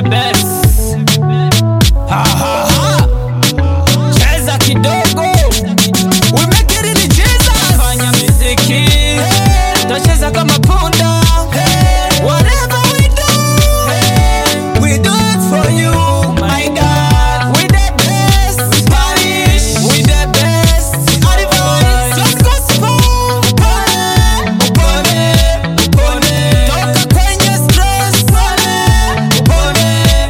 Heavy bass. Ha ha ha. Cheza kidogo. We make it in Jesus. Fanya muziki. Tutacheza kama punda. Whatever we do, we do it for you, my God. We the best. We Spanish. We the best. Advice. Just gospel. Upone. Toka kwenye stress. Upone.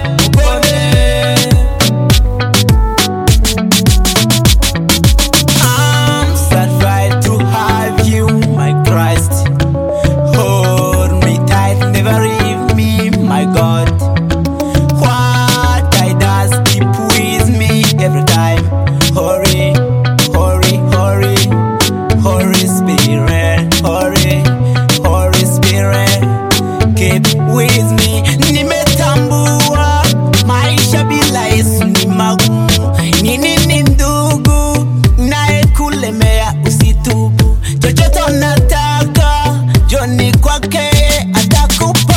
I'm satisfied to have you, my Christ. Hold me tight, never leave me, my God. What I does keep with me every time. Hurry, hurry, hurry, Holy Spirit, hurry, Holy Spirit, keep with me. Nimetambua maisha bila Yesu ni magumu. Nini ni ndugu naye kulemea, usitubu. Chochote unataka joni kwake atakupa.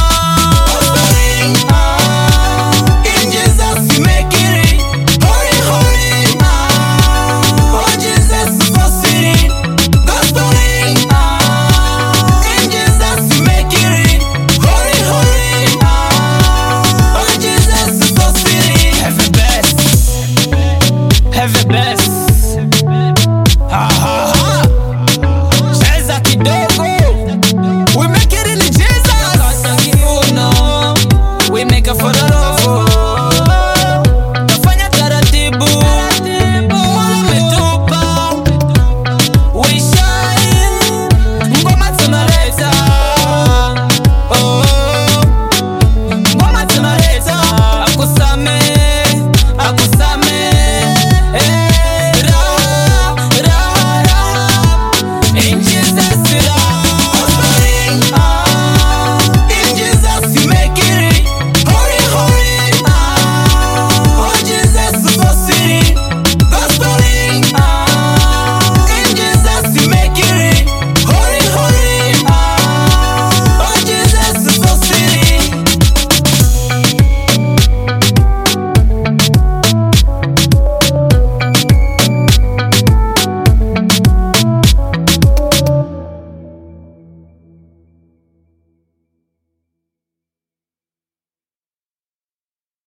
In Jesus we make it. Hurry, hurry. Oh Jesus so sweet. Gospeling. In Jesus we make it. Hurry, hurry. Oh Jesus so sweet. Heavy bass. Heavy bass. Ha ha ha. Cheza kidogo. We make it in Jesus. We make it for the